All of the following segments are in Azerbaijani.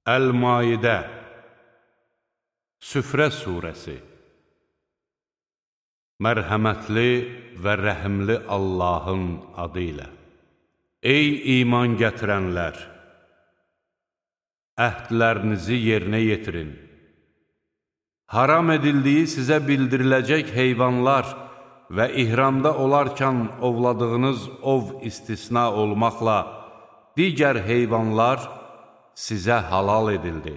Əl-Maidə Süfrə surəsi. Mərhəmətli və rəhimli Allahın adı ilə. Ey iman gətirənlər! Əhdlərinizi yerinə yetirin. Haram edildiyi sizə bildiriləcək heyvanlar və ihramda olarkən ovladığınız ov istisna olmaqla digər heyvanlar sizə halal edildi.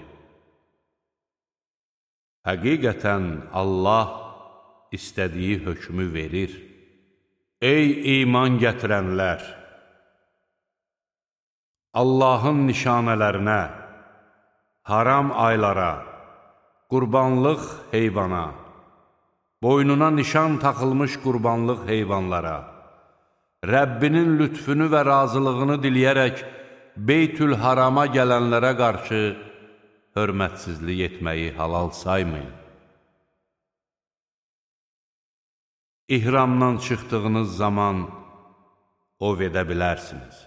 Həqiqətən Allah istədiyi hökmü verir. Ey iman gətirənlər! Allahın nişanələrinə, haram aylara, qurbanlıq heyvana, boynuna nişan taxılmış qurbanlıq heyvanlara, Rəbbinin lütfünü və razılığını diləyərək Beytül-Harama gələnlərə qarşı hörmətsizlik etməyi halal saymayın. İhramdan çıxdığınız zaman ov edə bilərsiniz.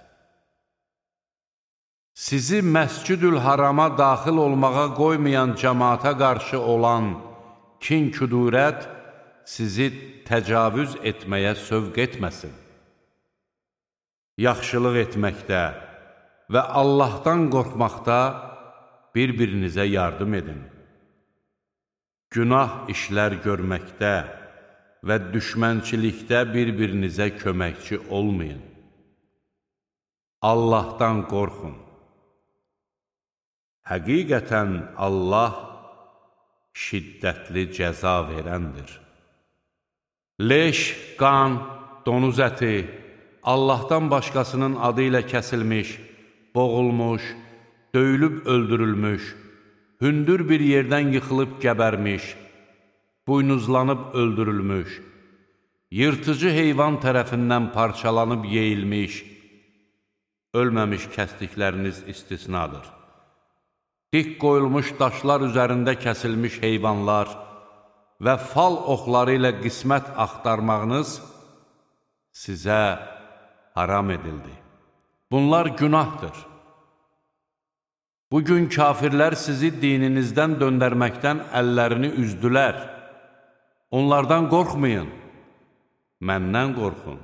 Sizi Məscid-ül-Harama daxil olmağa qoymayan cəmaata qarşı olan kin-küdurət sizi təcavüz etməyə sövq etməsin. Yaxşılıq etməkdə və Allahdan qorxmaqda bir-birinizə yardım edin. Günah işlər görməkdə və düşmənçilikdə bir-birinizə köməkçi olmayın. Allahdan qorxun. Həqiqətən Allah şiddətli cəza verəndir. Leş, qan, donuz əti, Allahdan başqasının adı ilə kəsilmiş, boğulmuş, döyülüb öldürülmüş, hündür bir yerdən yıxılıb gəbərmiş, buynuzlanıb öldürülmüş, yırtıcı heyvan tərəfindən parçalanıb yeyilmiş, ölməmiş kəsdikləriniz istisnadır. Dik qoyulmuş daşlar üzərində kəsilmiş heyvanlar və fal oxları ilə qismət axtarmağınız sizə haram edildi. Bunlar günahdır. Bugün kafirlər sizi dininizdən döndərməkdən əllərini üzdülər. Onlardan qorxmayın, məndən qorxun.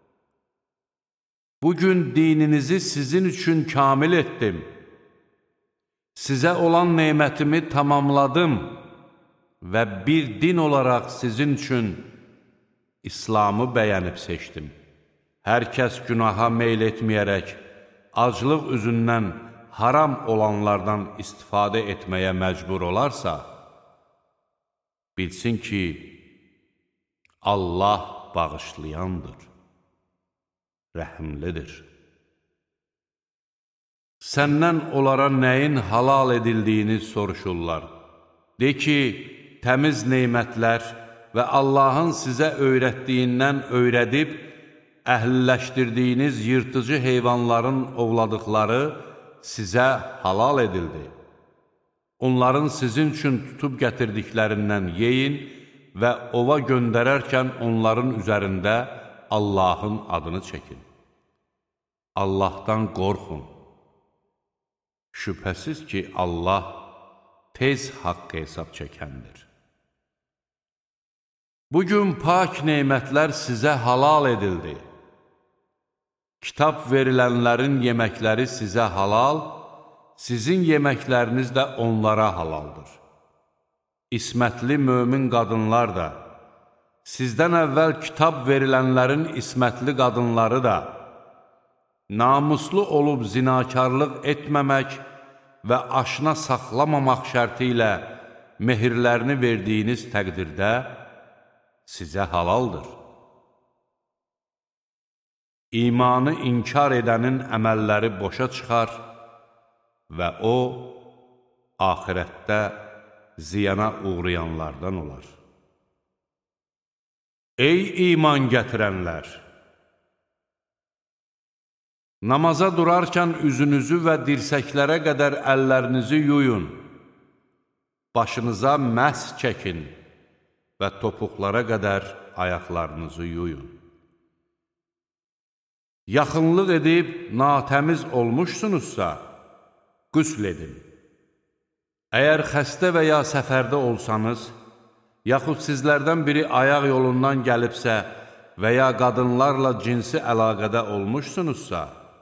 Bugün dininizi sizin üçün kamil etdim. Sizə olan nemətimi tamamladım və bir din olaraq sizin üçün İslamı bəyənib seçdim. Hər kəs günaha meyl etməyərək, aclıq üzündən haram olanlardan istifadə etməyə məcbur olarsa, bilsin ki, Allah bağışlayandır, rəhimlidir. Səndən onlara nəyin halal edildiyini soruşurlar. De ki, təmiz neymətlər və Allahın sizə öyrətdiyindən öyrədib, əhliləşdirdiyiniz yırtıcı heyvanların ovladıqları sizə halal edildi. Onların sizin üçün tutub gətirdiklərindən yeyin və ova göndərərkən onların üzərində Allahın adını çəkin. Allahdan qorxun. Şübhəsiz ki, Allah tez haqq hesab çəkəndir. Bugün pak neymətlər sizə halal edildi. Kitab verilənlərin yeməkləri sizə halal, sizin yeməkləriniz də onlara halaldır. İsmətli mömin qadınlar da, sizdən əvvəl kitab verilənlərin ismətli qadınları da, namuslu olub zinakarlıq etməmək və aşna saxlamamaq şərti ilə mehirlərini verdiyiniz təqdirdə sizə halaldır. İmanı inkar edənin əməlləri boşa çıxar və o, axirətdə ziyana uğrayanlardan olar. Ey iman gətirənlər! Namaza durarkən üzünüzü və dirsəklərə qədər əllərinizi yuyun, başınıza məs çəkin və topuqlara qədər ayaqlarınızı yuyun. Yaxınlıq edib natəmiz olmuşsunuzsa, qüsl edin. Əgər xəstə və ya səfərdə olsanız, yaxud sizlərdən biri ayaq yolundan gəlibsə və ya qadınlarla cinsi əlaqədə olmuşsunuzsa,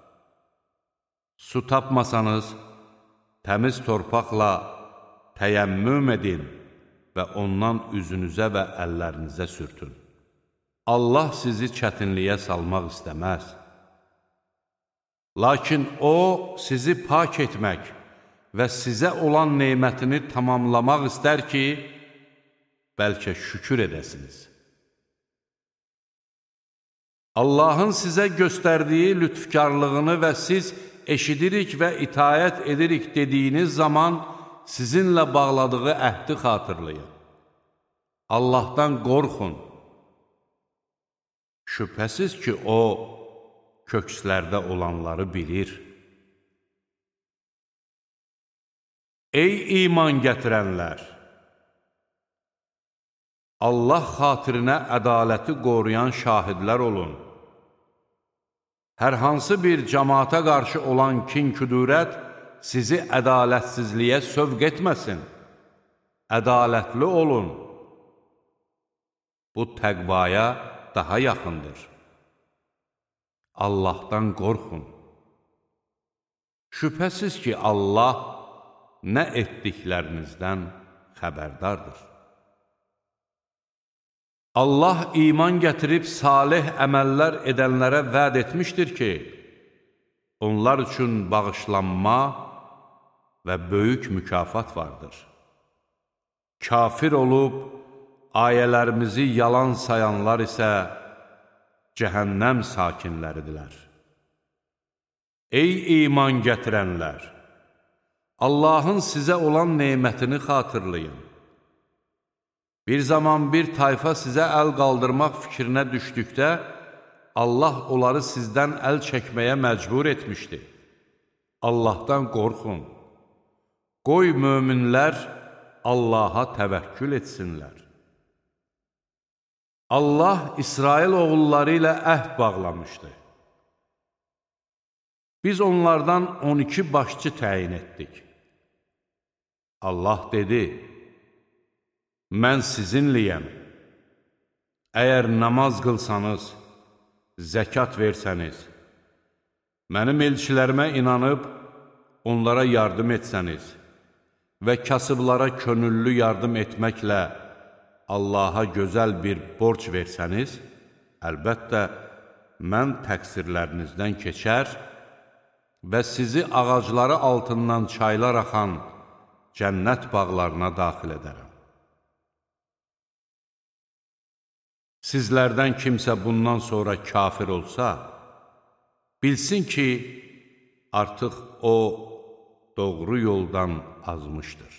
su tapmasanız, təmiz torpaqla təyəmmüm edin və ondan üzünüzə və əllərinizə sürtün. Allah sizi çətinliyə salmaq istəməz. Lakin O, sizi pak etmək və sizə olan neymətini tamamlamaq istər ki, bəlkə şükür edəsiniz. Allahın sizə göstərdiyi lütfkarlığını və siz eşidirik və itayət edirik dediyiniz zaman sizinlə bağladığı əhdi xatırlayın. Allahdan qorxun. Şübhəsiz ki, O, kökslərdə olanları bilir. Ey iman gətirənlər! Allah xatirinə ədaləti qoruyan şahidlər olun. Hər hansı bir cəmaata qarşı olan kin-küdurət sizi ədalətsizliyə sövq etməsin. Ədalətli olun. Bu təqvaya daha yaxındır. Allahdan qorxun. Şübhəsiz ki, Allah nə etdiklərinizdən xəbərdardır. Allah iman gətirib salih əməllər edənlərə vəd etmişdir ki, onlar üçün bağışlanma və böyük mükafat vardır. Kafir olub, ayələrimizi yalan sayanlar isə cəhənnəm sakinləridirlər. Ey iman gətirənlər! Allahın sizə olan neymətini xatırlayın. Bir zaman bir tayfa sizə əl qaldırmaq fikrinə düşdükdə, Allah onları sizdən əl çəkməyə məcbur etmişdi. Allahdan qorxun. Qoy möminlər Allaha təvəkkül etsinlər. Allah İsrail oğulları ilə əhd bağlamışdı. Biz onlardan 12 başçı təyin etdik. Allah dedi, mən sizinliyəm. Əgər namaz qılsanız, zəkat versəniz, mənim elçilərimə inanıb, onlara yardım etsəniz və kasıblara könüllü yardım etməklə Allaha gözəl bir borc versəniz, əlbəttə, mən təqsirlərinizdən keçər və sizi ağacları altından çaylar axan cənnət bağlarına daxil edərəm. Sizlərdən kimsə bundan sonra kafir olsa, bilsin ki, artıq o doğru yoldan azmışdır.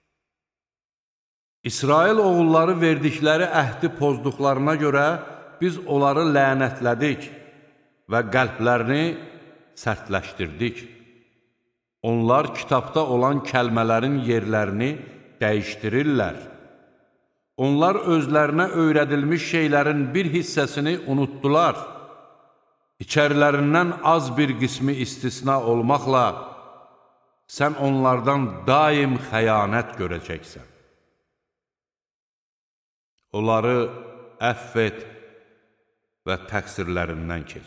İsrail oğulları verdikləri əhdi pozduqlarına görə biz onları lənətlədik və qəlblərini sərtləşdirdik. Onlar kitabda olan kəlmələrin yerlərini dəyişdirirlər. Onlar özlərinə öyrədilmiş şeylərin bir hissəsini unutdular. İçərilərindən az bir qismi istisna olmaqla, sən onlardan daim xəyanət görəcəksən. Onları əfv et və təqsirlərindən keç.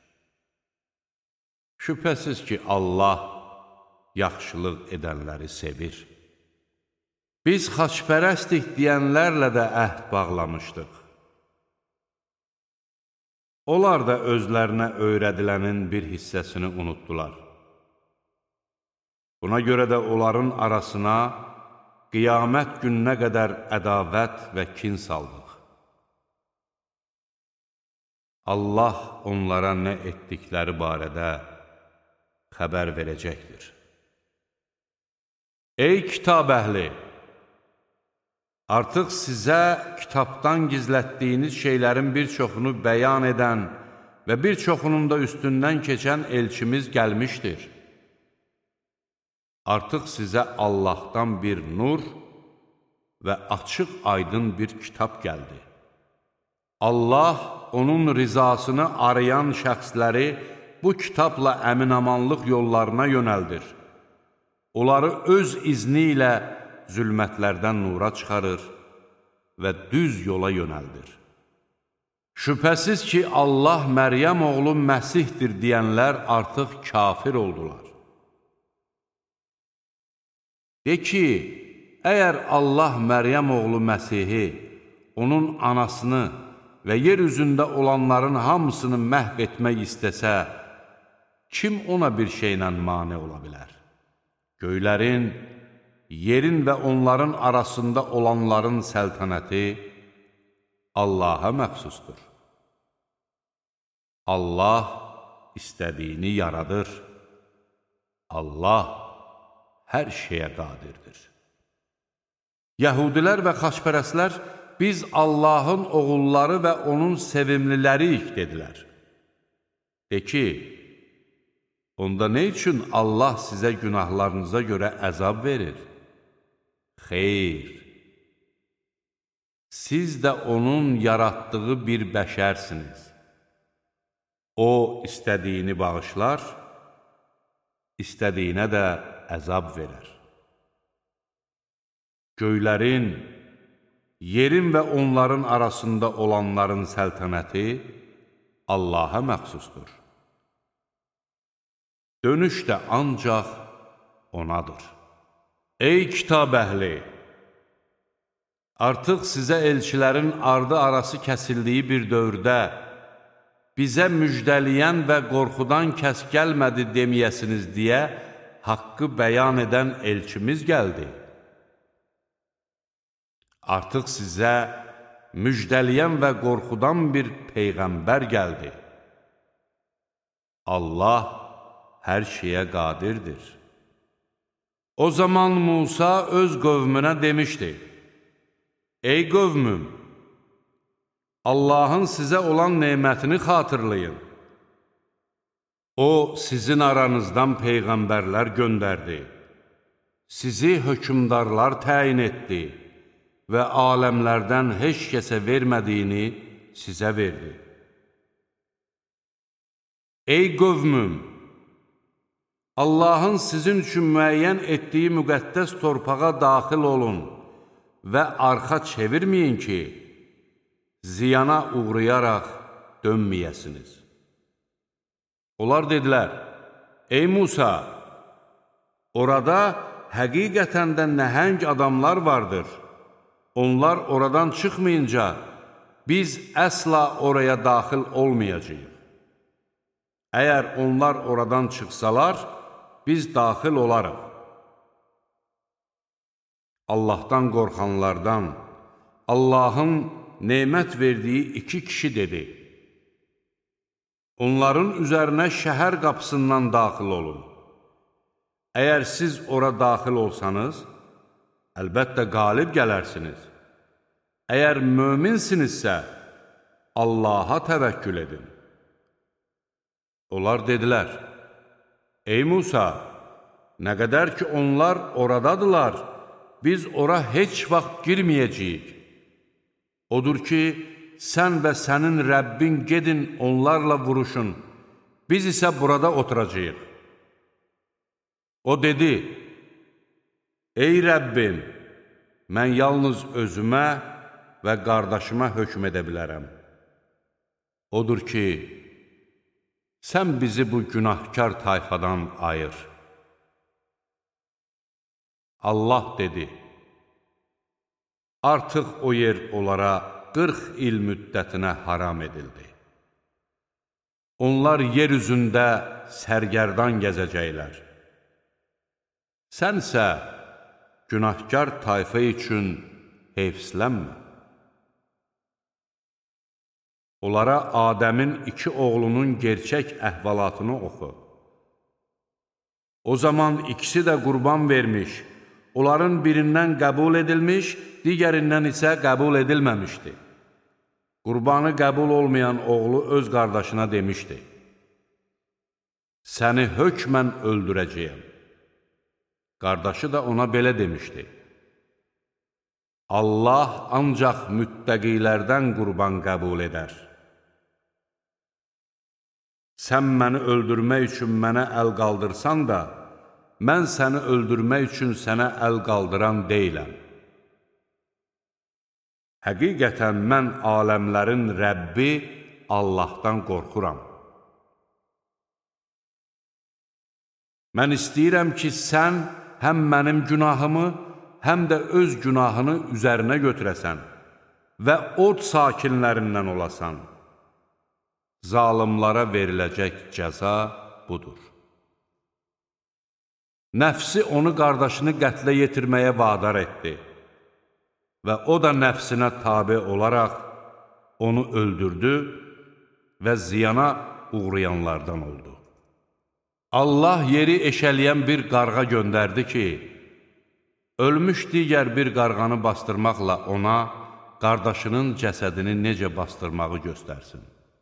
Şübhəsiz ki, Allah yaxşılıq edənləri sevir. Biz xaçpərəstik deyənlərlə də əhd bağlamışdıq. Onlar da özlərinə öyrədilənin bir hissəsini unutdular. Buna görə də onların arasına qiyamət gününə qədər ədavət və kin saldıq. Allah onlara nə etdikləri barədə xəbər verəcəkdir. Ey kitab əhli! Artıq sizə kitabdan gizlətdiyiniz şeylərin bir çoxunu bəyan edən və bir çoxunun da üstündən keçən elçimiz gəlmişdir. Artıq sizə Allahdan bir nur və açıq aydın bir kitab gəldi. Allah onun rizasını arayan şəxsləri bu kitabla əminamanlıq yollarına yönəldir. onları öz izni ilə zülmətlərdən nura çıxarır və düz yola yönəldir. Şübhəsiz ki, Allah Məryəm oğlu Məsihdir deyənlər artıq kafir oldular. De ki, əgər Allah Məryəm oğlu Məsihi, onun anasını və yer üzündə olanların hamısını məhv etmək istəsə, kim ona bir şeylə mane ola bilər? Göylərin, yerin və onların arasında olanların səltənəti Allaha məxsusdur. Allah istədiyini yaradır. Allah hər şeyə qadirdir. Yəhudilər və xaçpərəstlər biz Allahın oğulları və onun sevimliləriyik dedilər. De ki, onda nə üçün Allah sizə günahlarınıza görə əzab verir? Xeyr, siz də onun yaratdığı bir bəşərsiniz. O, istədiyini bağışlar, istədiyinə də əzab verər. Göylərin, yerin və onların arasında olanların səltənəti Allaha məxsusdur. Dönüş də ancaq onadır. Ey kitab əhli! Artıq sizə elçilərin ardı arası kəsildiyi bir dövrdə bizə müjdəliyən və qorxudan kəs gəlmədi deməyəsiniz deyə haqqı bəyan edən elçimiz gəldi. Artıq sizə müjdəliyən və qorxudan bir peyğəmbər gəldi. Allah hər şeyə qadirdir. O zaman Musa öz qövmünə demişdi: Ey qövmüm! Allahın sizə olan nemətini xatırlayın. O, sizin aranızdan peyğəmbərlər göndərdi. Sizi hökmdarlar təyin etdi və aləmlərdən heç kəsə vermədiyini sizə verdi. Ey qövmüm! Allahın sizin üçün müəyyən etdiyi müqəddəs torpağa daxil olun və arxa çevirməyin ki, ziyana uğrayaraq dönməyəsiniz. Onlar dedilər: Ey Musa! Orada həqiqətən də nəhəng adamlar vardır. Onlar oradan çıxmayınca biz əsla oraya daxil olmayacağıq. Əgər onlar oradan çıxsalar, biz daxil olarıq. Allahdan qorxanlardan Allahın nemət verdiyi iki kişi dedi: Onların üzərinə şəhər qapısından daxil olun. Əgər siz ora daxil olsanız, əlbəttə qalib gələrsiniz. Əgər möminsinizsə, Allaha təvəkkül edin. Onlar dedilər: Ey Musa, nə qədər ki onlar oradadılar, biz ora heç vaxt girməyəcəyik. Odur ki, sən və sənin Rəbbin gedin onlarla vuruşun, biz isə burada oturacağıq. O dedi: Ey Rəbbim, mən yalnız özümə və qardaşıma hökm edə bilərəm. Odur ki, sən bizi bu günahkar tayfadan ayır. Allah dedi: Artıq o yer onlara 40 il müddətinə haram edildi. Onlar yer üzündə sərgərdan gəzəcəklər. Sənsə günahkar tayfa üçün heyfslənmə. Onlara Adəmin 2 oğlunun gerçək əhvalatını oxu. O zaman ikisi də qurban vermiş, onların birindən qəbul edilmiş, digərindən isə qəbul edilməmişdi. Qurbanı qəbul olmayan oğlu öz qardaşına demişdi: Səni hökmən öldürəcəyəm. Qardaşı da ona belə demişdi: Allah ancaq müttəqilərdən qurban qəbul edər. Sən məni öldürmək üçün mənə əl qaldırsan da, mən səni öldürmək üçün sənə əl qaldıran deyiləm. Həqiqətən mən aləmlərin Rəbbi Allahdan qorxuram. Mən istəyirəm ki, sən həm mənim günahımı, həm də öz günahını üzərinə götürəsən və od sakinlərindən olasan. Zalımlara veriləcək cəza budur. Nəfsi onu qardaşını qətlə yetirməyə vadar etdi və o da nəfsinə tabe olaraq onu öldürdü və ziyana uğrayanlardan oldu. Allah yeri eşələyən bir qarğa göndərdi ki, ölmüş digər bir qarğanı bastırmaqla ona qardaşının cəsədini necə bastırmağı göstərsin.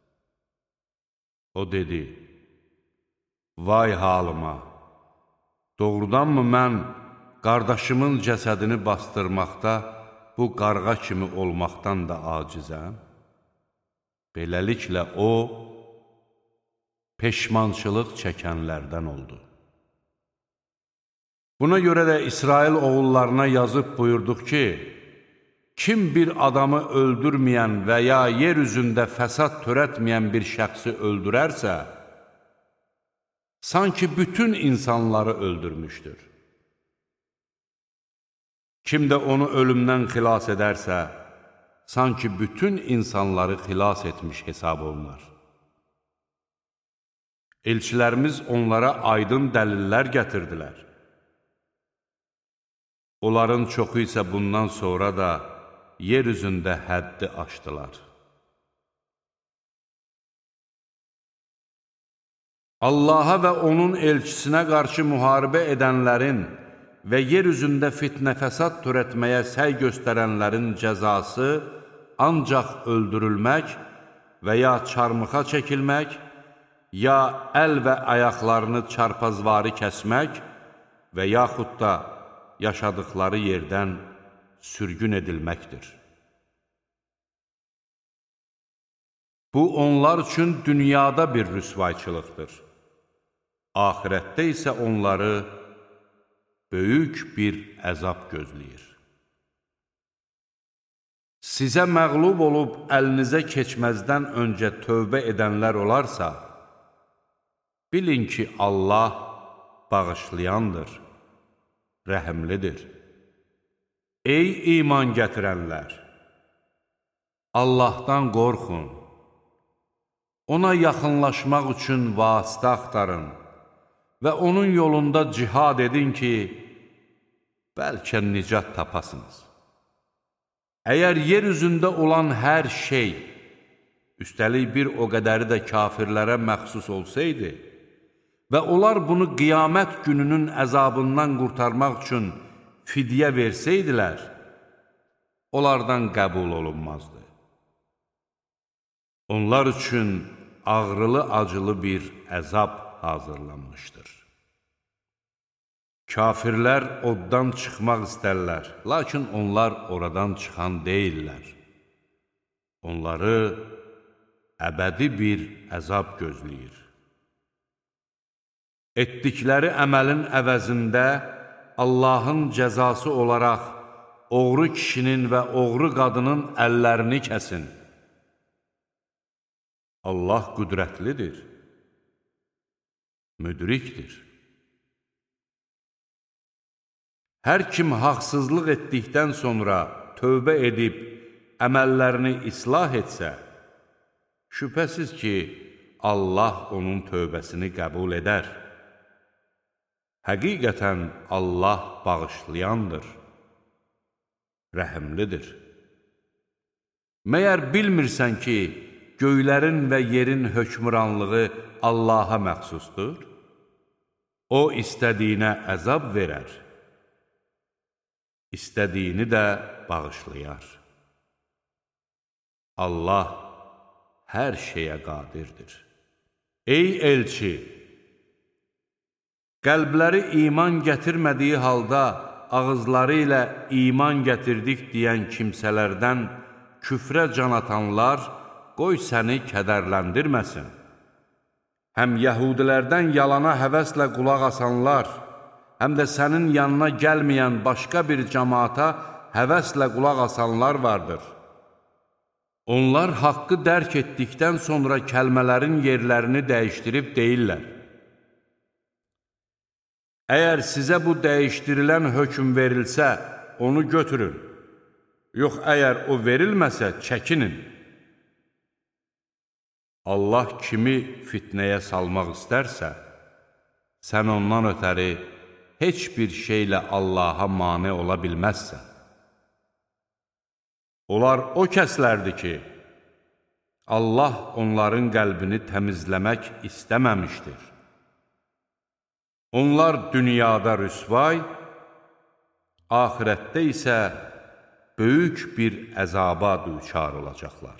O dedi, vay halıma, doğrudanmı mən qardaşımın cəsədini bastırmaqda bu qarğa kimi olmaqdan da acizəm? Beləliklə o, peşmançılıq çəkənlərdən oldu. Buna görə də İsrail oğullarına yazıb buyurduq ki, kim bir adamı öldürməyən və ya yer üzündə fəsad törətməyən bir şəxsi öldürərsə, sanki bütün insanları öldürmüşdür. Kim də onu ölümdən xilas edərsə, sanki bütün insanları xilas etmiş hesab olunar. Elçilərimiz onlara aydın dəlillər gətirdilər. Onların çoxu isə bundan sonra da yer üzündə həddi aşdılar. Allaha və onun elçisinə qarşı müharibə edənlərin və yer üzündə fitnə fəsad törətməyə səy göstərənlərin cəzası ancaq öldürülmək və ya çarmıxa çəkilmək, ya əl və ayaqlarını çarpazvari kəsmək və yaxud da yaşadıkları yerdən sürgün edilməkdir. Bu, onlar üçün dünyada bir rüsvayçılıqdır. Ahirətdə isə onları böyük bir əzab gözləyir. Sizə məğlub olub əlinizə keçməzdən öncə tövbə edənlər olarsa, bilin ki, Allah bağışlayandır, rəhimlidir. Ey iman gətirənlər! Allahdan qorxun, ona yaxınlaşmaq üçün vasitə axtarın və onun yolunda cihad edin ki, bəlkə nicat tapasınız. Əgər yer üzündə olan hər şey, üstəlik bir o qədəri də kafirlərə məxsus olsaydı və onlar bunu qiyamət gününün əzabından qurtarmaq üçün fidyə versəydilər, onlardan qəbul olunmazdı. Onlar üçün ağrılı-acılı bir əzab hazırlanmışdır. Kafirlər oddan çıxmaq istərlər, lakin onlar oradan çıxan deyirlər. Onları əbədi bir əzab gözləyir. Etdikləri əməlin əvəzində Allahın cəzası olaraq oğru kişinin və oğru qadının əllərini kəsin. Allah qüdrətlidir, müdrikdir. Hər kim haqsızlıq etdikdən sonra tövbə edib əməllərini islah etsə, şübhəsiz ki, Allah onun tövbəsini qəbul edər. Həqiqətən Allah bağışlayandır, rəhimlidir. Məyər bilmirsən ki, göylərin və yerin hökmranlığı Allaha məxsusdur? O, istədiyinə əzab verər, istədiyini də bağışlayar. Allah hər şeyə qadirdir. Ey elçi! Qəlbləri iman gətirmədiyi halda ağızları ilə iman gətirdik deyən kimsələrdən küfrə can atanlar qoy səni kədərləndirməsin. Həm yəhudilərdən yalana həvəslə qulaq asanlar, həm də sənin yanına gəlməyən başqa bir cəmaata həvəslə qulaq asanlar vardır. Onlar haqqı dərk etdikdən sonra kəlmələrin yerlərini dəyişdirib deyirlər: əgər sizə bu dəyişdirilən hökm verilsə, onu götürün. Yox, əgər o verilməsə, çəkinin. Allah kimi fitnəyə salmaq istərsə, sən ondan ötəri heç bir şeylə Allaha mane ola bilməzsən. Onlar o kəslərdir ki, Allah onların qəlbini təmizləmək istəməmişdir. Onlar dünyada rüsvay, axirətdə isə böyük bir əzaba düçar olacaqlar.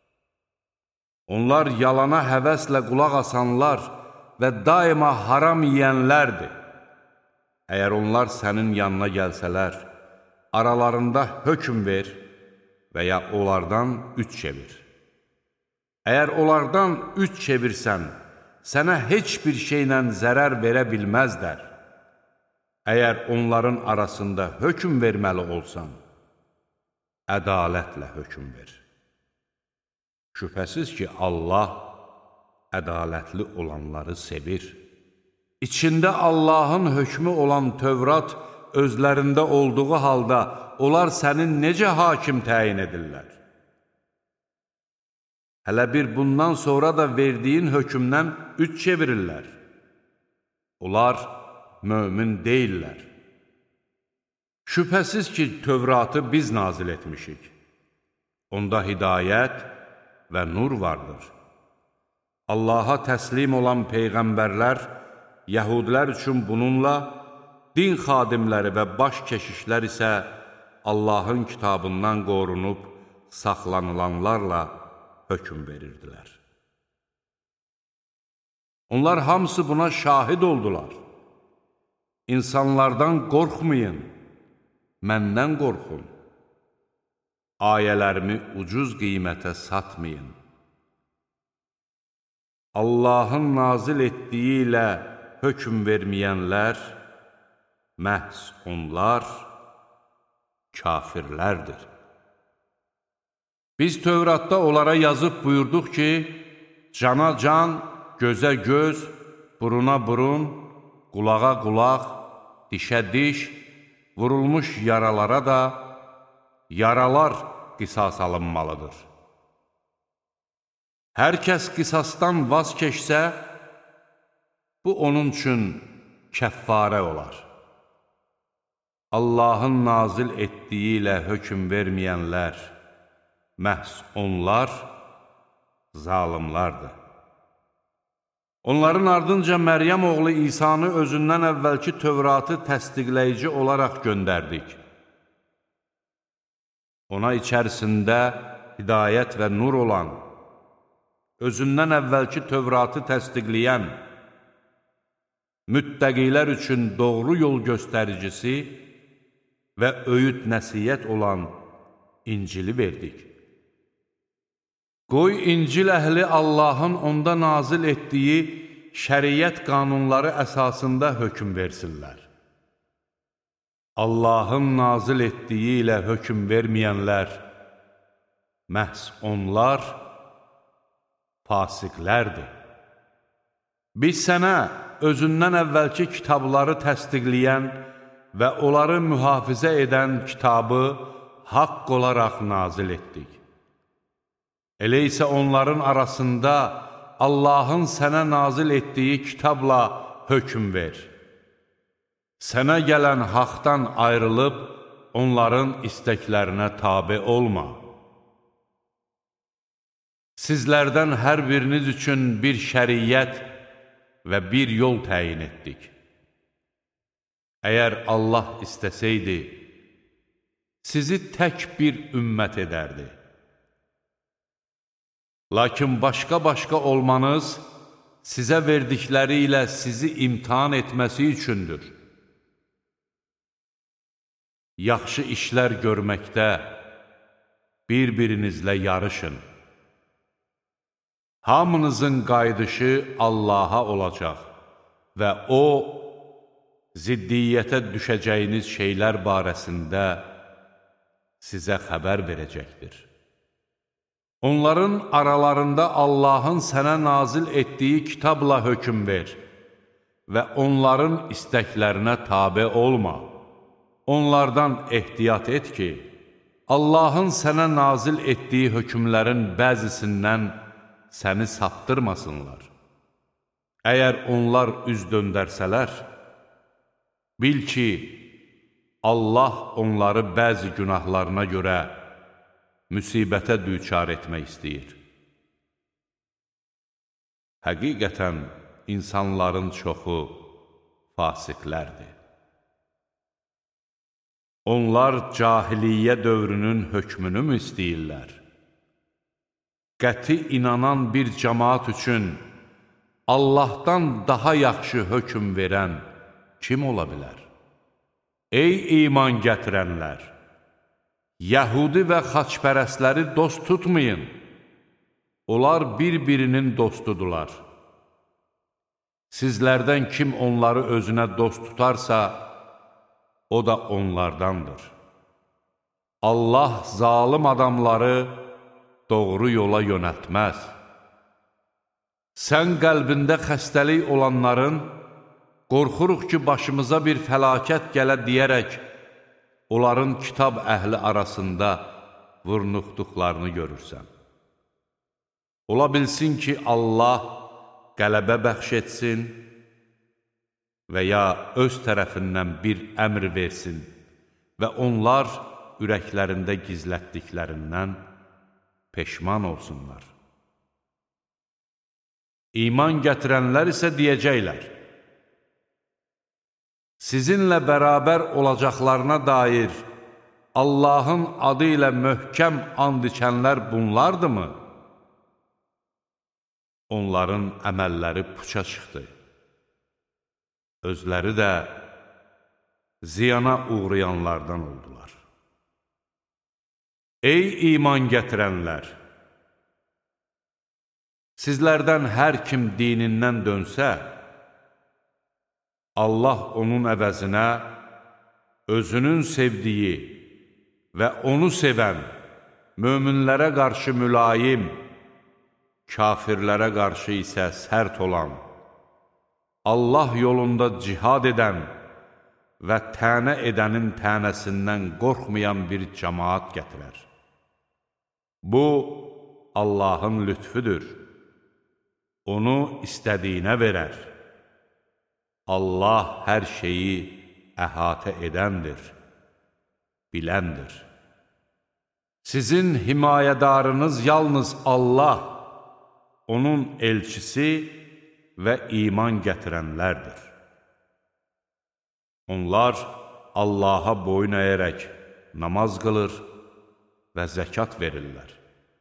Onlar yalana həvəslə qulaq asanlar və daima haram yeyənlərdir. Əgər onlar sənin yanına gəlsələr, aralarında hökm ver və ya onlardan üç çevir. Əgər onlardan üç çevirsən, sənə heç bir şeylə zərər verə bilməzlər. Əgər onların arasında hökm verməli olsan, ədalətlə hökm ver. Şübhəsiz ki, Allah ədalətli olanları sevir. İçində Allahın hökmü olan Tövrat özlərində olduğu halda onlar sənin necə hakim təyin edirlər? Hələ bir bundan sonra da verdiyin hökmdən üç çevirirlər. Onlar mömin deyirlər. Şübhəsiz ki, Tövratı biz nazil etmişik. Onda hidayət və nur vardır. Allaha təslim olan peyğəmbərlər, yəhudilər üçün bununla, din xadimləri və baş keşişlər isə Allahın kitabından qorunub saxlanılanlarla hökm verirdilər. Onlar hamısı buna şahid oldular. İnsanlardan qorxmayın, məndən qorxun. Ayələrimi ucuz qiymətə satmayın. Allahın nazil etdiyi ilə hökm verməyənlər, məhz onlar kafirlərdir. Biz Tövratda onlara yazıb buyurduq ki, cana can, gözə göz, buruna burun, qulağa qulaq, dişə diş, vurulmuş yaralara da yaralar qisas alınmalıdır. Hər kəs qisasdan vaz keçsə, bu onun üçün kəffarə olar. Allahın nazil etdiyi ilə hökm verməyənlər, məhz onlar zalimlardır. Onların ardınca Məryəm oğlu İsanı özündən əvvəlki Tövratı təsdiqləyici olaraq göndərdik. Ona içərisində hidayət və nur olan, özündən əvvəlki Tövratı təsdiqləyən, müttəqilər üçün doğru yol göstəricisi və öyüd nəsiyyət olan İncili verdik. Qoy İncil əhli Allahın onda nazil etdiyi şəriət qanunları əsasında hökm versinlər. Allahın nazil etdiyi ilə hökm verməyənlər, məhz onlar fasiqlərdir. Biz sənə özündən əvvəlki kitabları təsdiqləyən və onları mühafizə edən kitabı haqq olaraq nazil etdik. Elə isə onların arasında Allahın sənə nazil etdiyi kitabla hökm ver. Sənə gələn haqdan ayrılıb, onların istəklərinə tabe olma. Sizlərdən hər biriniz üçün bir şəriət və bir yol təyin etdik. Əgər Allah istəsəydi, sizi tək bir ümmət edərdi. Lakin başqa-başqa olmanız sizə verdikləri ilə sizi imtihan etməsi üçündür. Yaxşı işlər görməkdə bir-birinizlə yarışın. Hamınızın qayıdışı Allaha olacaq və O, ziddiyyətə düşəcəyiniz şeylər barəsində sizə xəbər verəcəkdir. Onların aralarında Allahın sənə nazil etdiyi kitabla hökm ver və onların istəklərinə tabe olma. Onlardan ehtiyat et ki, Allahın sənə nazil etdiyi hökmlərin bəzisindən səni saptırmasınlar. Əgər onlar üz döndərsələr, bil ki, Allah onları bəzi günahlarına görə müsibətə düçar etmək istəyir. Həqiqətən, insanların çoxu fasiqlərdir. Onlar cahiliyyə dövrünün hökmünü mü istəyirlər? Qəti inanan bir cəmaat üçün Allahdan daha yaxşı hökm verən kim ola bilər? Ey iman gətirənlər! Yəhudi və xaçpərəstləri dost tutmayın. Onlar bir-birinin dostudular. Sizlərdən kim onları özünə dost tutarsa, o da onlardandır. Allah zalım adamları doğru yola yönəltməz. Sən qəlbində xəstəlik olanların, qorxuruq ki, başımıza bir fəlakət gələ deyərək, onların kitab əhli arasında vurnuxduqlarını görürsən. Ola bilsin ki, Allah qələbə bəxş etsin və ya öz tərəfindən bir əmr versin və onlar ürəklərində gizlətdiklərindən peşman olsunlar. İman gətirənlər isə deyəcəklər, sizinlə bərabər olacaqlarına dair Allahın adı ilə möhkəm and içənlər bunlardırmı? Onların əməlləri puça çıxdı. Özləri də ziyana uğrayanlardan oldular. Ey iman gətirənlər! Sizlərdən hər kim dinindən dönsə, Allah onun əvəzinə özünün sevdiyi və onu sevən, möminlərə qarşı mülayim, kafirlərə qarşı isə sərt olan, Allah yolunda cihad edən və tənə edənin tənəsindən qorxmayan bir cəmaat gətirər. Bu, Allahın lütfüdür. Onu istədiyinə verər. Allah hər şeyi əhatə edəndir, biləndir. Sizin himayədarınız yalnız Allah, onun elçisi və iman gətirənlərdir. Onlar Allaha boyun əyərək namaz qılır və zəkat verirlər.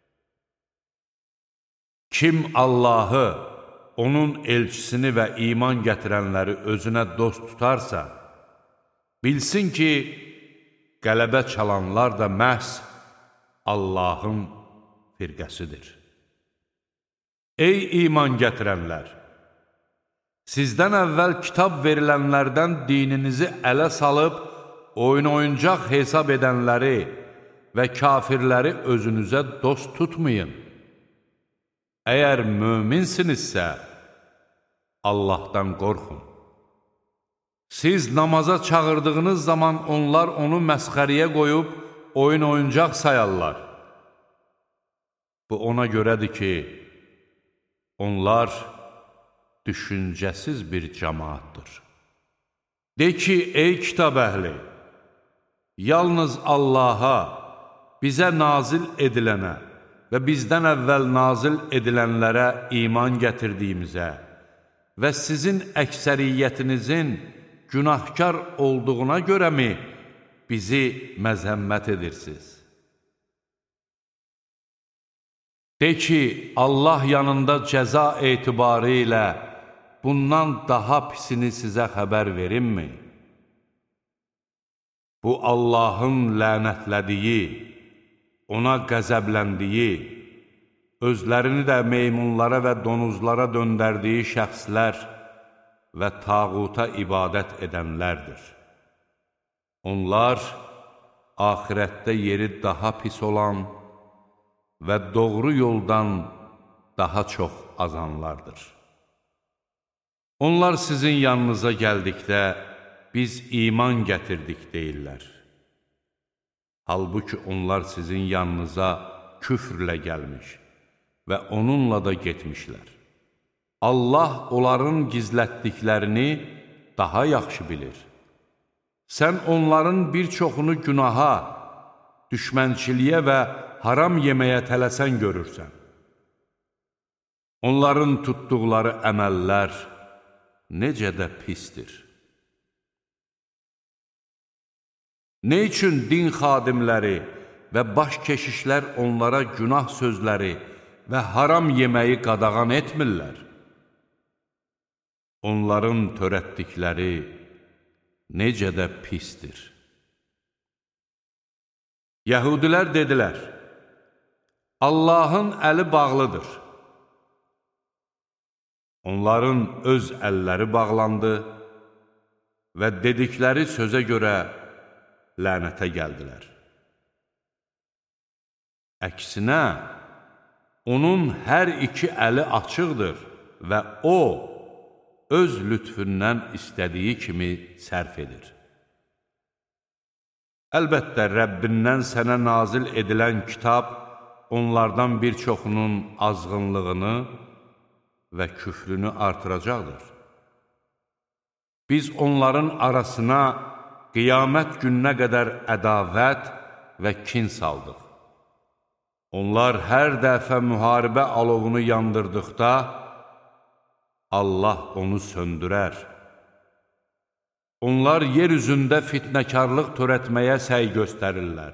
Kim Allahı, onun elçisini və iman gətirənləri özünə dost tutarsa, bilsin ki, qələbə çalanlar da məhz Allahın firqəsidir. Ey iman gətirənlər! Sizdən əvvəl kitab verilənlərdən dininizi ələ salıb, oyun-oyuncaq hesab edənləri və kafirləri özünüzə dost tutmayın. Əgər möminsinizsə, Allahdan qorxun. Siz namaza çağırdığınız zaman onlar onu məsxəriyə qoyub, oyun-oyuncaq sayarlar. Bu ona görədir ki, onlar düşüncəsiz bir cəmaatdır. De ki, ey kitab əhli, yalnız Allaha, bizə nazil edilənə və bizdən əvvəl nazil edilənlərə iman gətirdiyimizə və sizin əksəriyyətinizin günahkar olduğuna görəmi bizi məzəmmət edirsiniz? De ki, Allah yanında cəza etibarı ilə bundan daha pisini sizə xəbər verimmi? Bu, Allahın lənətlədiyi, ona qəzəbləndiyi, özlərini də meymunlara və donuzlara döndərdiyi şəxslər və tağuta ibadət edənlərdir. Onlar axirətdə yeri daha pis olan və doğru yoldan daha çox azanlardır. Onlar sizin yanınıza gəldikdə, biz iman gətirdik deyirlər. Halbuki onlar sizin yanınıza küfrlə gəlmiş və onunla da getmişlər. Allah onların gizlətdiklərini daha yaxşı bilir. Sən onların bir çoxunu günaha, düşmənçiliyə və haram yeməyə tələsən görürsən. Onların tutduqları əməllər necə də pisdir. Nə üçün din xadimləri və baş keşişlər onlara günah sözləri və haram yeməyi qadağan etmirlər? Onların törətdikləri necə də pisdir. Yəhudilər dedilər, Allahın əli bağlıdır. Onların öz əlləri bağlandı və dedikləri sözə görə lənətə gəldilər. Əksinə, onun hər iki əli açıqdır və o, öz lütfündən istədiyi kimi sərf edir. Əlbəttə, Rəbbindən sənə nazil edilən kitab onlardan bir çoxunun azğınlığını və küfrünü artıracaqdır. Biz onların arasına qiyamət gününə qədər ədavət və kin saldıq. Onlar hər dəfə müharibə alovunu yandırdıqda, Allah onu söndürər. Onlar yer üzündə fitnəkarlıq törətməyə səy göstərirlər.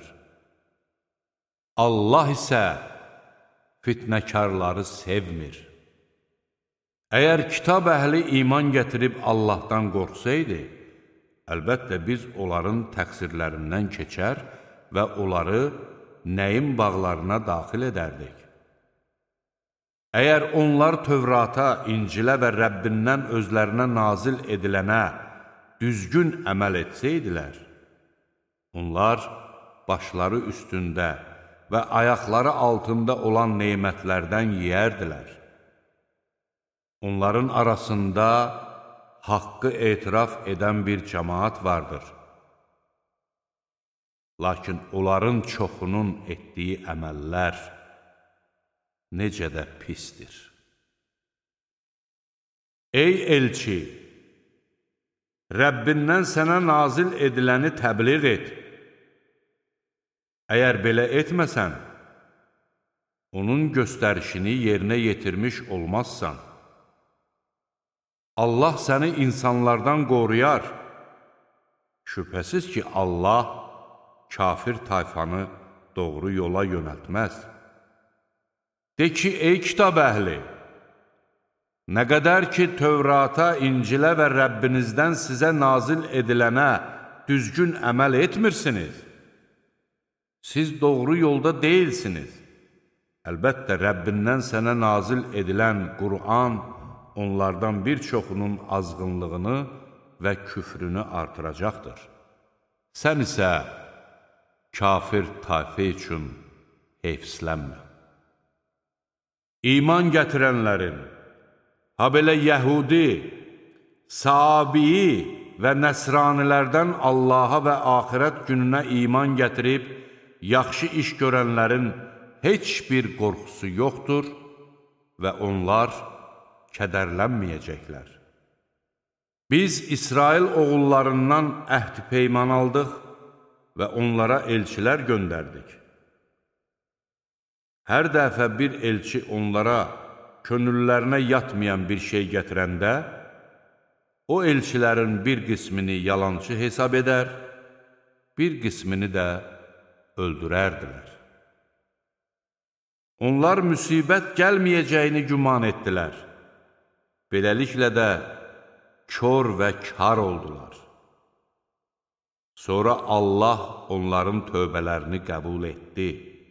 Allah isə fitnəkarları sevmir. Əgər kitab əhli iman gətirib Allahdan qorxsaydı, əlbəttə biz onların təqsirlərindən keçər və onları nəyin bağlarına daxil edərdik. Əgər onlar Tövrata, İncilə və Rəbbindən özlərinə nazil edilənə düzgün əməl etsəydilər, onlar başları üstündə və ayaqları altında olan neymətlərdən yeyərdilər. Onların arasında haqqı etiraf edən bir cəmaat vardır. Lakin onların çoxunun etdiyi əməllər necə də pisdir. Ey elçi! Rəbbindən sənə nazil ediləni təbliğ et. Əgər belə etməsən, onun göstərişini yerinə yetirmiş olmazsan. Allah səni insanlardan qoruyar. Şübhəsiz ki, Allah kafir tayfanı doğru yola yönəltməz. De ki, ey kitab əhli! Nə qədər ki, Tövrata, İncilə və Rəbbinizdən sizə nazil edilənə düzgün əməl etmirsiniz, siz doğru yolda deyilsiniz. Əlbəttə, Rəbbindən sənə nazil edilən Qur'an onlardan bir çoxunun azğınlığını və küfrünü artıracaqdır. Sən isə kafir tayfə üçün heyfslənmə. İman gətirənlərin, ha belə Yəhudi, Sabiyi və Nəsranilərdən Allaha və axirət gününə iman gətirib, yaxşı iş görənlərin heç bir qorxusu yoxdur və onlar kədərlənməyəcəklər. Biz İsrail oğullarından əhd peyman aldıq və onlara elçilər göndərdik. Hər dəfə bir elçi onlara könüllərinə yatmayan bir şey gətirəndə, o elçilərin bir qismini yalançı hesab edər, bir qismini də öldürərdilər. Onlar müsibət gəlməyəcəyini güman etdilər. Beləliklə də kör və kar oldular. Sonra Allah onların tövbələrini qəbul etdi.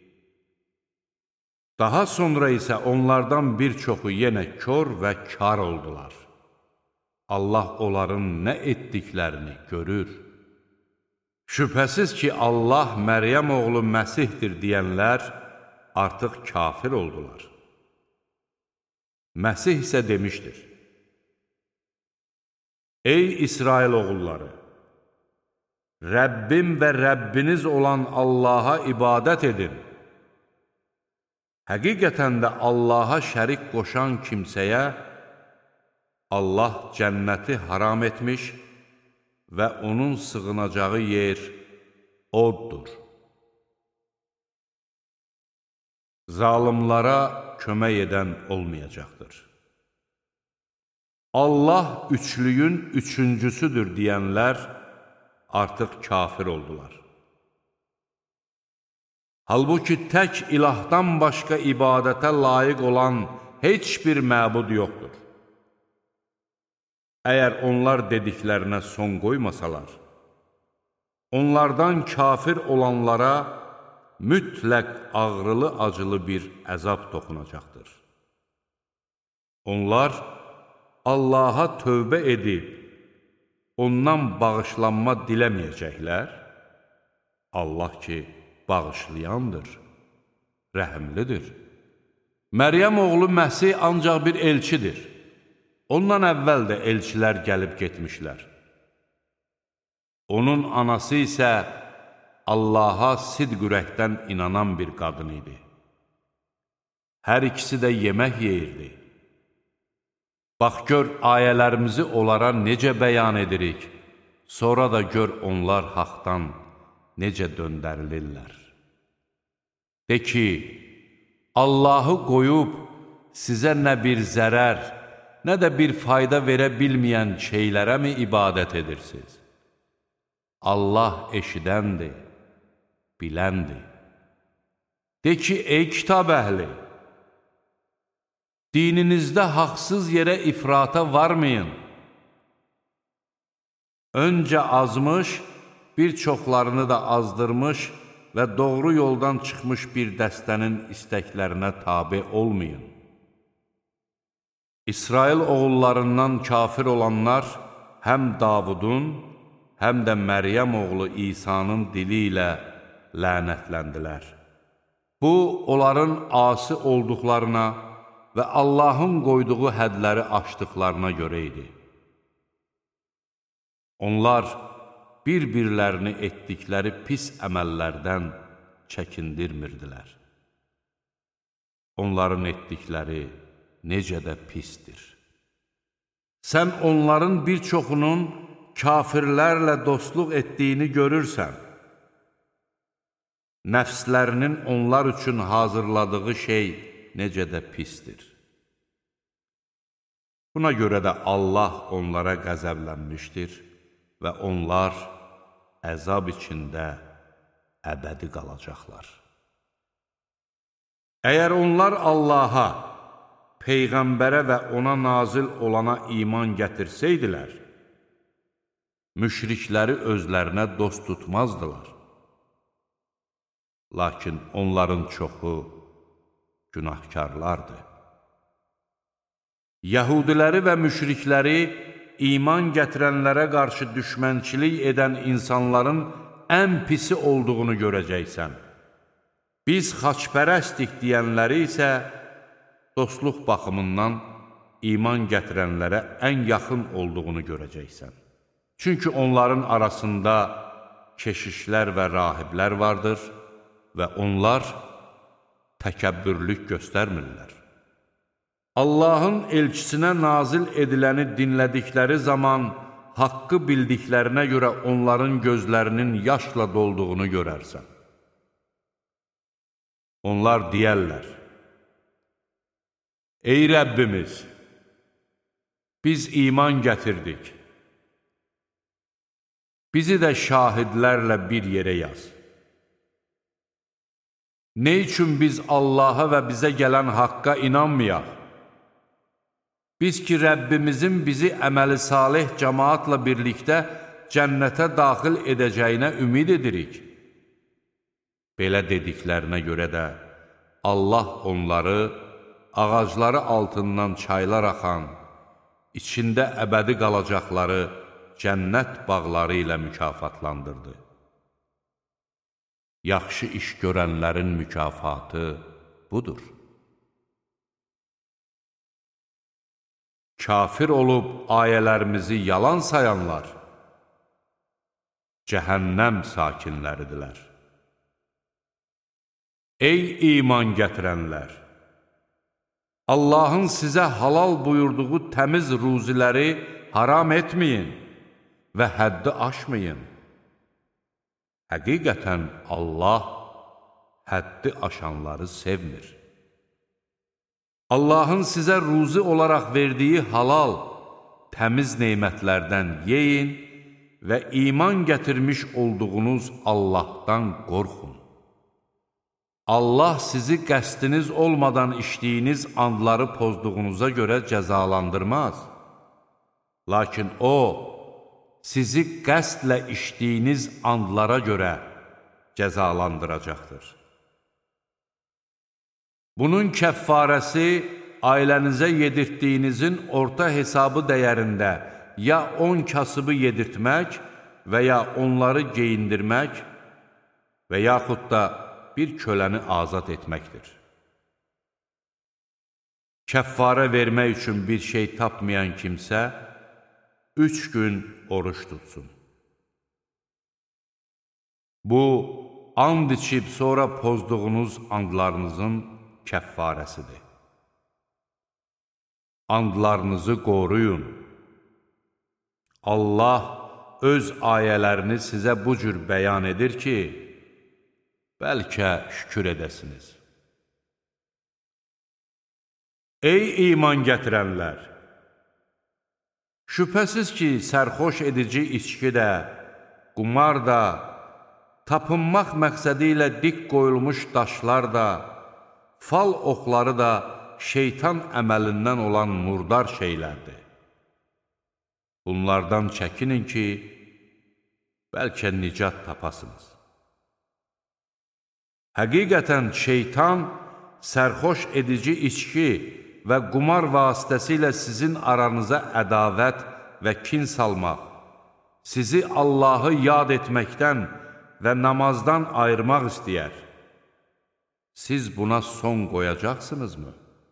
Daha sonra isə onlardan bir çoxu yenə kör və kar oldular. Allah onların nə etdiklərini görür. Şübhəsiz ki, Allah Məryəm oğlu Məsihdir deyənlər artıq kafir oldular. Məsih isə demişdir: Ey İsrail oğulları! Rəbbim və Rəbbiniz olan Allaha ibadət edin. Həqiqətən də Allaha şərik qoşan kimsəyə Allah cənnəti haram etmiş və onun sığınacağı yer oddur. Zalimlara kömək edən olmayacaqdır. Allah üçlüyün üçüncüsüdür deyənlər artıq kafir oldular. Halbuki tək ilahdan başqa ibadətə layiq olan heç bir məbud yoxdur. Əgər onlar dediklərinə son qoymasalar, onlardan kafir olanlara mütləq ağrılı-acılı bir əzab toxunacaqdır. Onlar Allaha tövbə edib, ondan bağışlanma diləməyəcəklər. Allah ki, bağışlayandır, rəhimlidir. Məryəm oğlu Məsih ancaq bir elçidir. Ondan əvvəl də elçilər gəlib getmişlər. Onun anası isə Allaha sidq ürəkdən inanan bir qadın idi. Hər ikisi də yemək yeyirdi. Bax gör, ayələrimizi onlara necə bəyan edirik, sonra da gör onlar haqdan necə döndərilirlər. De ki, Allahı qoyub sizə nə bir zərər, nə də bir fayda verə bilməyən şeylərə mi ibadət edirsiniz? Allah eşidəndir, biləndir. De ki, ey kitab əhli! Dininizdə haqsız yerə ifrata varmayın. Öncə azmış, bir çoxlarını da azdırmış və doğru yoldan çıxmış bir dəstənin istəklərinə tabe olmayın. İsrail oğullarından kafir olanlar həm Davudun, həm də Məryəm oğlu İsa'nın dili ilə lənətləndilər. Bu, onların asi olduqlarına və Allahın qoyduğu hədləri aşdıqlarına görə idi. Onlar bir-birlərini etdikləri pis əməllərdən çəkindirmirdilər. Onların etdikləri necə də pisdir. Sən onların bir çoxunun kafirlərlə dostluq etdiyini görürsən. Nəfslərinin onlar üçün hazırladığı şey necə də pisdir. Buna görə də Allah onlara qəzəblənmişdir və onlar əzab içində əbədi qalacaqlar. Əgər onlar Allaha, Peyğəmbərə və ona nazil olana iman gətirsəydilər, müşrikləri özlərinə dost tutmazdılar. Lakin onların çoxu günahkarlardır. Yəhudiləri və müşrikləri iman gətirənlərə qarşı düşmənçilik edən insanların ən pisi olduğunu görəcəksən. Biz xaçpərəstik deyənləri isə dostluq baxımından iman gətirənlərə ən yaxın olduğunu görəcəksən. Çünki onların arasında keşişlər və rahiblər vardır və onlar təkəbbürlük göstərmirlər. Allahın elçisinə nazil ediləni dinlədikləri zaman haqqı bildiklərinə görə onların gözlərinin yaşla dolduğunu görərsən. Onlar deyərlər: Ey Rəbbimiz, biz iman gətirdik. Bizi də şahidlərlə bir yerə yaz. Nə üçün biz Allaha və bizə gələn haqqa inanmayaq? Biz ki, Rəbbimizin bizi əməli salih cəmaatla birlikdə cənnətə daxil edəcəyinə ümid edirik. Belə dediklərinə görə də Allah onları ağacları altından çaylar axan, içində əbədi qalacaqları cənnət bağları ilə mükafatlandırdı. Yaxşı iş görənlərin mükafatı budur. Kafir olub ayələrimizi yalan sayanlar cəhənnəm sakinləridirlər. Ey iman gətirənlər! Allahın sizə halal buyurduğu təmiz ruziləri haram etməyin və həddi aşmayın. Həqiqətən Allah həddi aşanları sevmir. Allahın sizə ruzi olaraq verdiyi halal, təmiz neymətlərdən yeyin və iman gətirmiş olduğunuz Allahdan qorxun. Allah sizi qəsdiniz olmadan işlədiyiniz andları pozduğunuza görə cəzalandırmaz. Lakin O, sizi qəsdlə işlədiyiniz andlara görə cəzalandıracaqdır. Bunun kəffarəsi ailənizə yedirtdiyinizin orta hesabı dəyərində ya 10 kasıbı yedirtmək və ya onları geyindirmək və yaxud da bir köləni azad etməkdir. Kəffarə vermək üçün bir şey tapmayan kimsə 3 gün oruç tutsun. Bu, and içib sonra pozduğunuz andlarınızın kəffarəsidir. Andlarınızı qoruyun. Allah öz ayələrini sizə bu cür bəyan edir ki, bəlkə şükür edəsiniz. Ey iman gətirənlər! Şübhəsiz ki, sərxoş edici içki də, qumar da, tapınmaq məqsədi ilə dik qoyulmuş daşlar da, fal oxları da şeytan əməlindən olan murdar şeylərdir. Bunlardan çəkinin ki, bəlkə nicat tapasınız. Həqiqətən şeytan sərxoş edici içki və qumar vasitəsilə sizin aranıza ədavət və kin salmaq, sizi Allahı yad etməkdən və namazdan ayırmaq istəyər. Siz buna son qoyacaqsınızmı?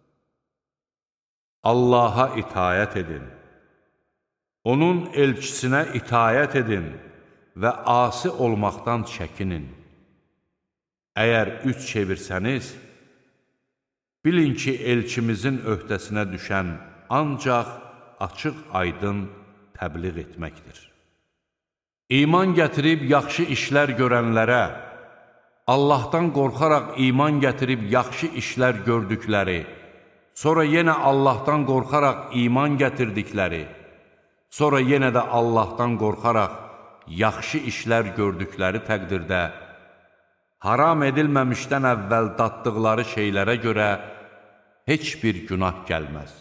Allaha itayət edin. Onun elçisinə itayət edin və asi olmaqdan çəkinin. Əgər üç çevirsəniz, bilin ki, elçimizin öhdəsinə düşən ancaq açıq-aydın təbliğ etməkdir. İman gətirib yaxşı işlər görənlərə, Allahdan qorxaraq iman gətirib yaxşı işlər gördükləri, sonra yenə Allahdan qorxaraq iman gətirdikləri, sonra yenə də Allahdan qorxaraq yaxşı işlər gördükləri təqdirdə, haram edilməmişdən əvvəl daddıqları şeylərə görə heç bir günah gəlməz.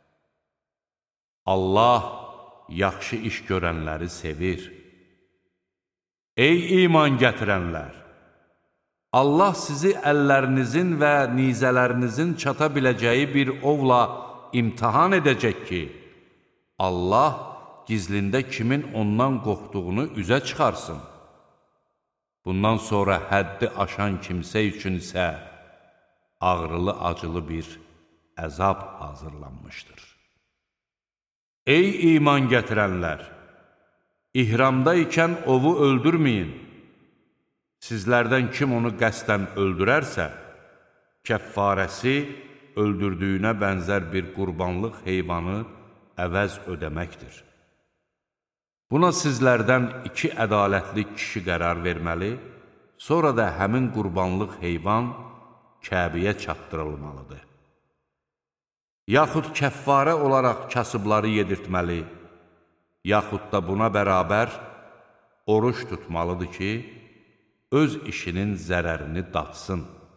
Allah yaxşı iş görənləri sevir. Ey iman gətirənlər! Allah sizi əllərinizin və nizələrinizin çata biləcəyi bir ovla imtihan edəcək ki, Allah gizlində kimin ondan qorxduğunu üzə çıxarsın. Bundan sonra həddi aşan kimsə üçün isə ağrılı-acılı bir əzab hazırlanmışdır. Ey iman gətirənlər! İhramda ikən ovu öldürməyin. Sizlərdən kim onu qəsdən öldürərsə, kəffarəsi öldürdüyünə bənzər bir qurbanlıq heyvanı əvəz ödəməkdir. Buna sizlərdən 2 ədalətli kişi qərar verməli, sonra da həmin qurbanlıq heyvan Kəbəyə çatdırılmalıdır. Yaxud kəffarə olaraq kasıbları yedirtməli, yaxud da buna bərabər oruç tutmalıdır ki, öz işinin zərərini datsın.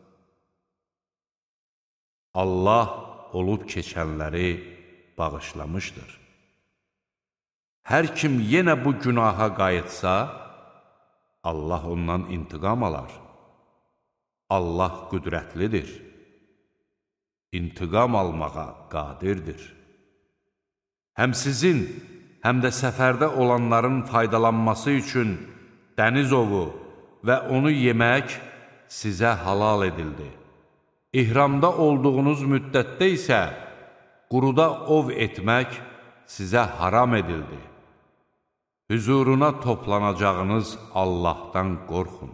Allah olub keçənləri bağışlamışdır. Hər kim yenə bu günaha qayıtsa, Allah ondan intiqam alar. Allah qüdrətlidir. İntiqam almağa qadirdir. Həm sizin, həm də səfərdə olanların faydalanması üçün dəniz ovu və onu yemək sizə halal edildi. İhramda olduğunuz müddətdə isə quruda ov etmək sizə haram edildi. Hüzuruna toplanacağınız Allahdan qorxun.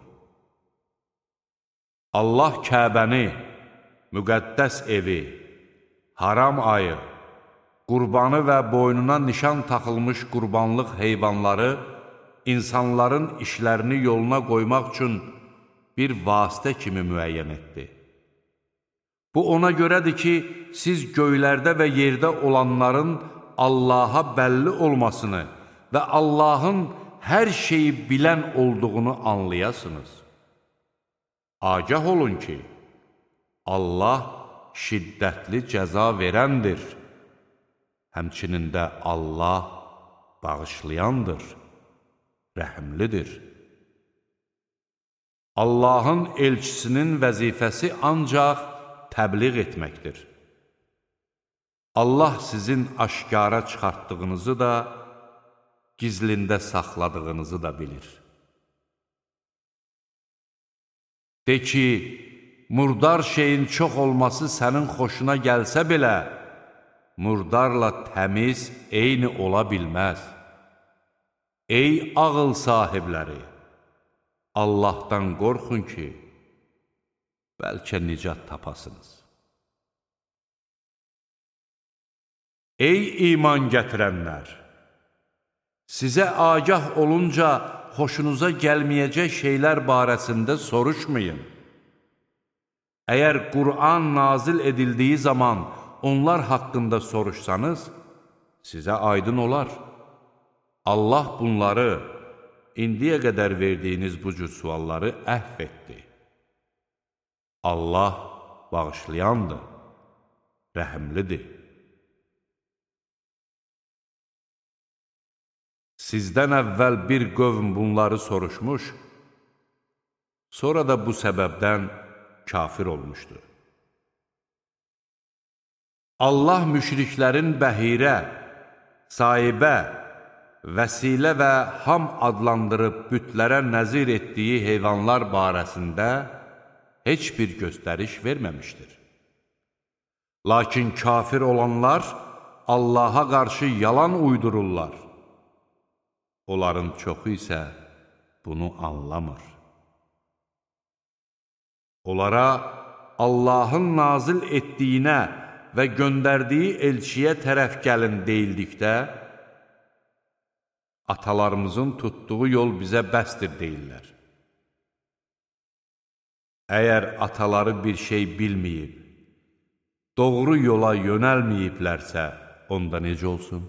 Allah Kəbəni, müqəddəs evi, haram ayı, qurbanı və boynuna nişan taxılmış qurbanlıq heyvanları insanların işlərini yoluna qoymaq üçün bir vasitə kimi müəyyən etdi. Bu ona görədir ki, siz göylərdə və yerdə olanların Allaha bəlli olmasını və Allahın hər şeyi bilən olduğunu anlayasınız. Agah olun ki, Allah şiddətli cəza verəndir. Həmçinin də Allah bağışlayandır, rəhimlidir. Allahın elçisinin vəzifəsi ancaq təbliğ etməkdir. Allah sizin aşkara çıxartdığınızı da, gizlində saxladığınızı da bilir. De ki, murdar şeyin çox olması sənin xoşuna gəlsə belə, murdarla təmiz eyni ola bilməz. Ey ağıl sahibləri! Allahdan qorxun ki, bəlkə nicat tapasınız. Ey iman gətirənlər! Sizə agah olunca xoşunuza gəlməyəcək şeylər barəsində soruşmayın. Əgər Qur'an nazil edildiyi zaman onlar haqqında soruşsanız, sizə aydın olar. Allah bunları, indiyə qədər verdiyiniz bu cür sualları əhv etdi. Allah bağışlayandır, rəhimlidir. Sizdən əvvəl bir qövm bunları soruşmuş, sonra da bu səbəbdən kafir olmuşdu. Allah müşriklərin bəhirə, sahibə, vəsilə və ham adlandırıb bütlərə nəzir etdiyi heyvanlar barəsində heç bir göstəriş verməmişdir. Lakin kafir olanlar Allaha qarşı yalan uydururlar. Onların çoxu isə bunu anlamır. Onlara Allahın nazil etdiyinə və göndərdiyi elçiyə tərəf gəlin deyildikdə, atalarımızın tutduğu yol bizə bəsdir deyirlər. Əgər ataları bir şey bilməyib, doğru yola yönəlməyiblərsə, onda necə olsun?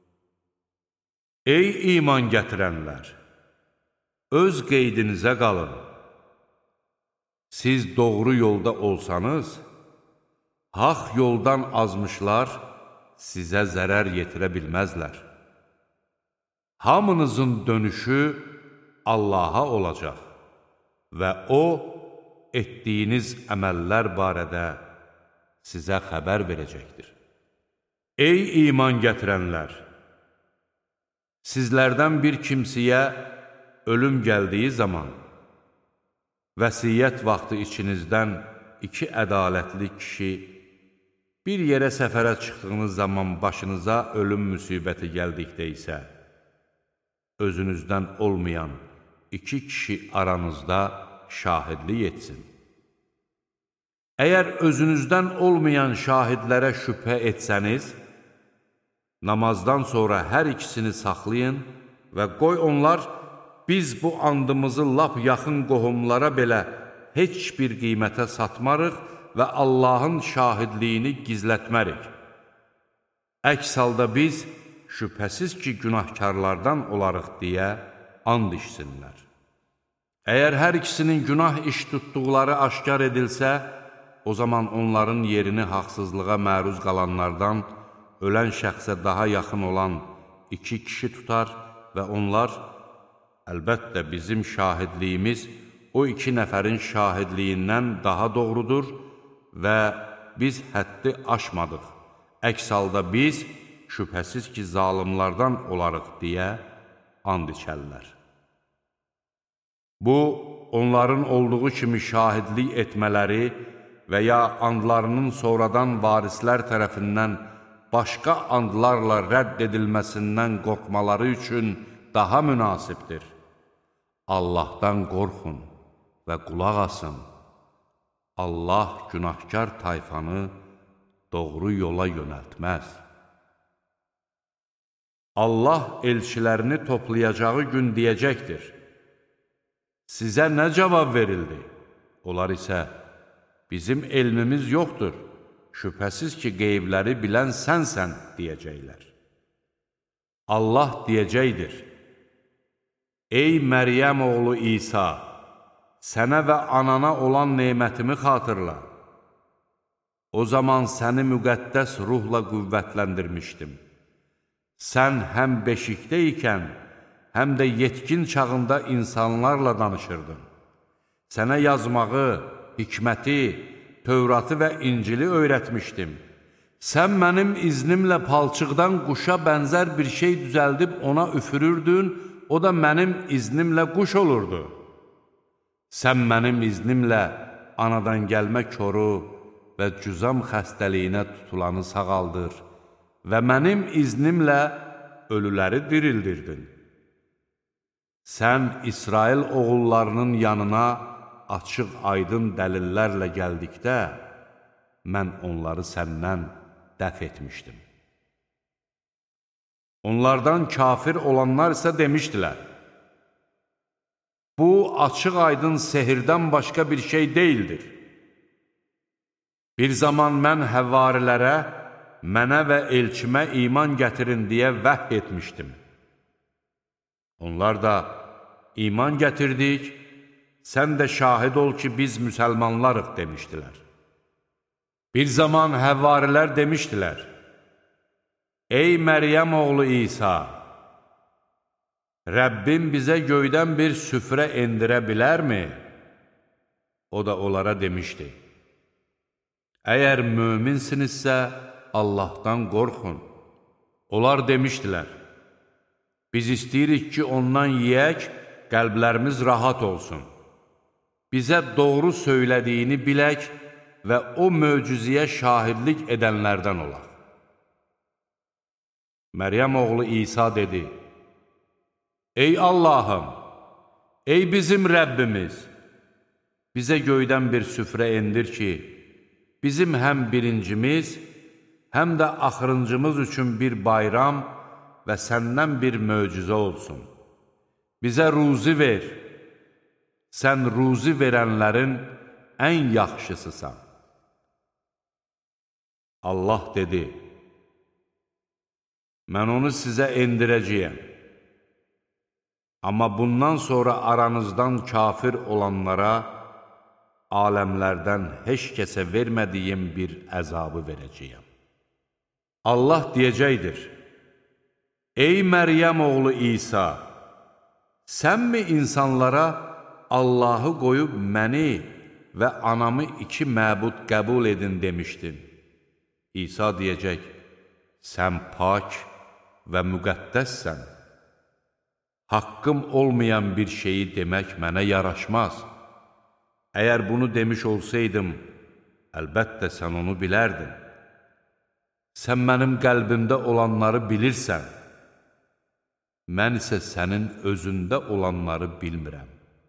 Ey iman gətirənlər! Öz qeydinizə qalın. Siz doğru yolda olsanız, haq yoldan azmışlar sizə zərər yetirə bilməzlər. Hamınızın dönüşü Allaha olacaq və O, etdiyiniz əməllər barədə sizə xəbər verəcəkdir. Ey iman gətirənlər! Sizlərdən bir kimsəyə ölüm gəldiyi zaman, vəsiyyət vaxtı içinizdən iki ədalətli kişi bir yerə səfərə çıxdığınız zaman başınıza ölüm müsibəti gəldikdə isə, özünüzdən olmayan iki kişi aranızda şahidlik etsin. Əgər özünüzdən olmayan şahidlərə şübhə etsəniz, namazdan sonra hər ikisini saxlayın və qoy onlar, biz bu andımızı lap yaxın qohumlara belə heç bir qiymətə satmarıq və Allahın şahidliyini gizlətmərik. Əks halda biz, şübhəsiz ki, günahkarlardan olarıq deyə and içsinlər. Əgər hər ikisinin günah iş tutduqları aşkar edilsə, o zaman onların yerini haqsızlığa məruz qalanlardan ölən şəxsə daha yaxın olan iki kişi tutar və onlar, əlbəttə bizim şahidliyimiz o iki nəfərin şahidliyindən daha doğrudur və biz həddi aşmadıq. Əks halda biz şübhəsiz ki, zalimlardan olarıq deyə and içərlər. Bu, onların olduğu kimi şahidlik etmələri və ya andlarının sonradan varislər tərəfindən başqa andlarla rədd edilməsindən qorxmaları üçün daha münasibdir. Allahdan qorxun və qulaq asın. Allah günahkar tayfanı doğru yola yönəltməz. Allah elçilərini toplayacağı gün deyəcəkdir: sizə nə cavab verildi? Onlar isə, bizim elmimiz yoxdur, şübhəsiz ki, qeybləri bilən sənsən, deyəcəklər. Allah deyəcəkdir: ey Məryəm oğlu İsa, sənə və anana olan nemətimi xatırla. O zaman səni müqəddəs ruhla qüvvətləndirmişdim. Sən həm beşikdə ikən, həm də yetkin çağında insanlarla danışırdın. Sənə yazmağı, hikməti, Tövratı və İncili öyrətmişdim. Sən mənim iznimlə palçıqdan quşa bənzər bir şey düzəldib ona üfürürdün, o da mənim iznimlə quş olurdu. Sən mənim iznimlə anadan gəlmə koru və cüzam xəstəliyinə tutulanı sağaldır və mənim iznimlə ölüləri dirildirdin. Sən İsrail oğullarının yanına açıq aydın dəlillərlə gəldikdə, mən onları səndən dəf etmişdim. Onlardan kafir olanlar isə demişdilər: bu açıq aydın sehirdən başqa bir şey deyildir. Bir zaman mən həvarilərə, mənə və elçimə iman gətirin deyə vəhy etmişdim. Onlar da, iman gətirdik, sən də şahid ol ki, biz müsəlmanlarıq demişdilər. Bir zaman həvvarilər demişdilər: ey Məryəm oğlu İsa, Rəbbim bizə göydən bir süfrə endirə bilərmi? O da onlara demişdi: əgər möminsinizsə, Allahdan qorxun. Onlar demişdilər: biz istəyirik ki, ondan yeyək, qəlblərimiz rahat olsun. Bizə doğru söylədiyini bilək və o möcüzəyə şahidlik edənlərdən olaq. Məryəm oğlu İsa dedi: ey Allahım, ey bizim Rəbbimiz, bizə göydən bir süfrə endir ki, bizim həm birincimiz, həm də axırıncımız üçün bir bayram və səndən bir möcüzə olsun. Bizə ruzi ver, sən ruzi verənlərin ən yaxşısısan. Allah dedi: mən onu sizə endirəcəyəm. Amma bundan sonra aranızdan kafir olanlara aləmlərdən heç kəsə vermədiyim bir əzabı verəcəyəm. Allah deyəcəkdir: ey Məryəm oğlu İsa, sənmi insanlara Allahı qoyub məni və anamı iki məbud qəbul edin demişdin? İsa deyəcək: sən pak və müqəddəssən. Haqqım olmayan bir şeyi demək mənə yaraşmaz. Əgər bunu demiş olsaydım, əlbəttə sən onu bilərdin. Sən mənim qəlbimdə olanları bilirsən. Mən isə sənin özündə olanları bilmirəm.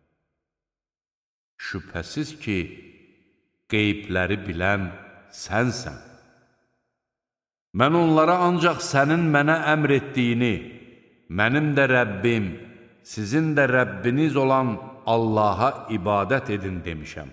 Şübhəsiz ki, qeybləri bilən sənsən. Mən onlara ancaq sənin mənə əmr etdiyini, mənim də Rəbbim, sizin də Rəbbiniz olan Allaha ibadət edin demişəm.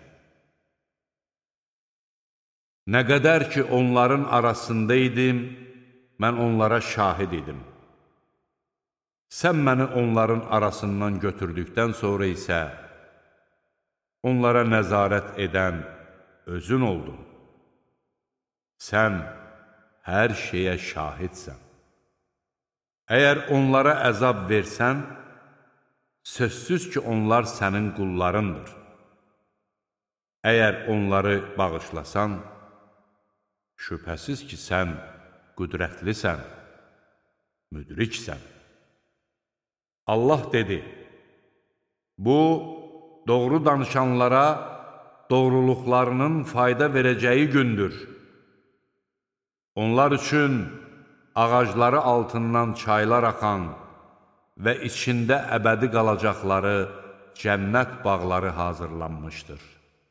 Nə qədər ki, onların arasında idim, mən onlara şahid idim. Sən məni onların arasından götürdükdən sonra isə onlara nəzarət edən özün oldun. Sən hər şeyə şahidsən. Əgər onlara əzab versən, sözsüz ki, onlar sənin qullarındır. Əgər onları bağışlasan, şübhəsiz ki, sən qüdrətlisən, müdriksən. Allah dedi, bu, doğru danışanlara doğruluqlarının fayda verəcəyi gündür. Onlar üçün ağacları altından çaylar axan və içində əbədi qalacaqları cənnət bağları hazırlanmışdır.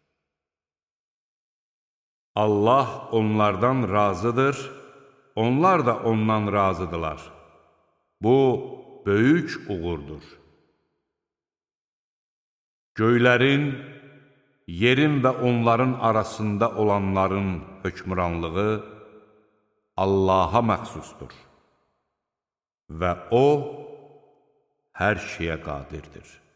Allah onlardan razıdır, onlar da ondan razıdırlar. Bu, böyük uğurdur. Göylərin, yerin və onların arasında olanların hökmranlığı Allaha məxsusdur və O, hər şeyə qadirdir.